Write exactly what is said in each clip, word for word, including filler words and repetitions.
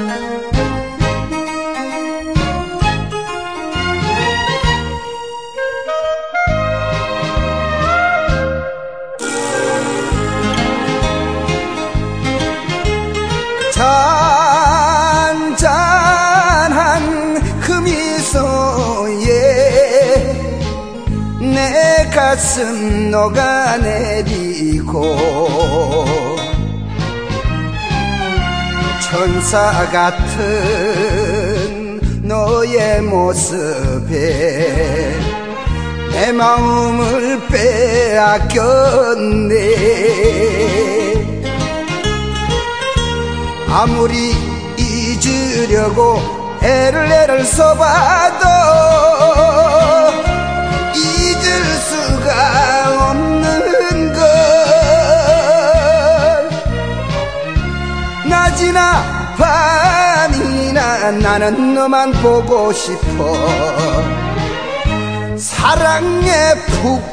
잔잔한 그 미소에 내 가슴 녹아내리고 천사 같은 너의 모습에 내 마음을 빼앗겼네. 아무리 잊으려고 애를 애를 써봐도 잊을 수가 없는 걸. 낮이나 밤이나 나는 너만 보고 싶어. 사랑에 푹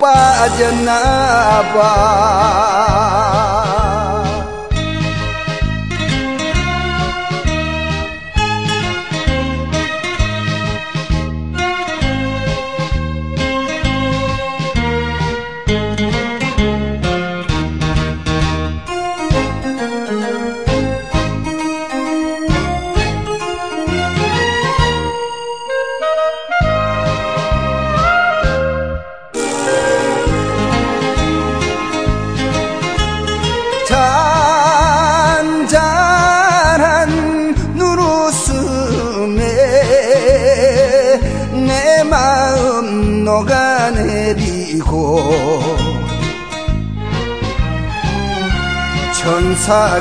빠졌나 봐. 잔잔한 눈웃음에 내 마음 녹아내리고 천사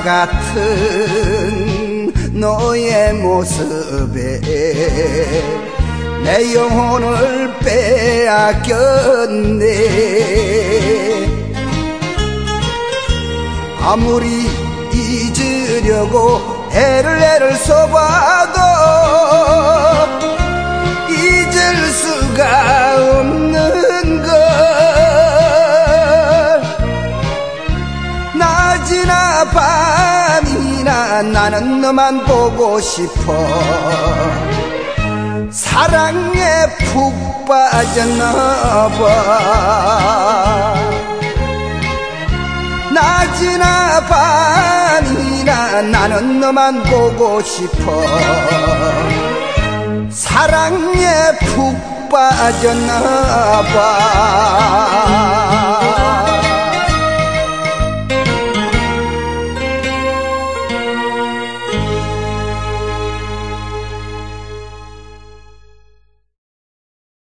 같은 너의 모습에 내 영혼을 빼앗겼네. 아무리 잊으려고 애를 애를 써봐도 잊을 수가 없는 걸. 낮이나 밤이나 나는 너만 보고 싶어. 사랑에 푹 빠졌나 봐. 낮이나 밤이나 나는 너만 보고 싶어. 사랑에 푹 빠졌나 봐.